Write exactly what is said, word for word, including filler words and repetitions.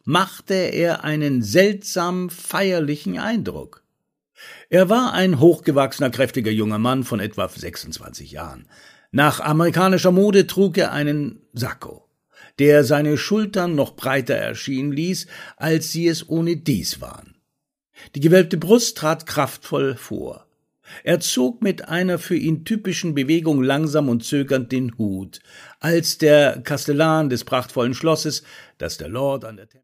machte er einen seltsam feierlichen Eindruck. Er war ein hochgewachsener, kräftiger junger Mann von etwa sechsundzwanzig Jahren. Nach amerikanischer Mode trug er einen Sakko, der seine Schultern noch breiter erscheinen ließ, als sie es ohnedies waren. Die gewölbte Brust trat kraftvoll vor. Er zog mit einer für ihn typischen Bewegung langsam und zögernd den Hut, als der Kastellan des prachtvollen Schlosses, das der Lord an der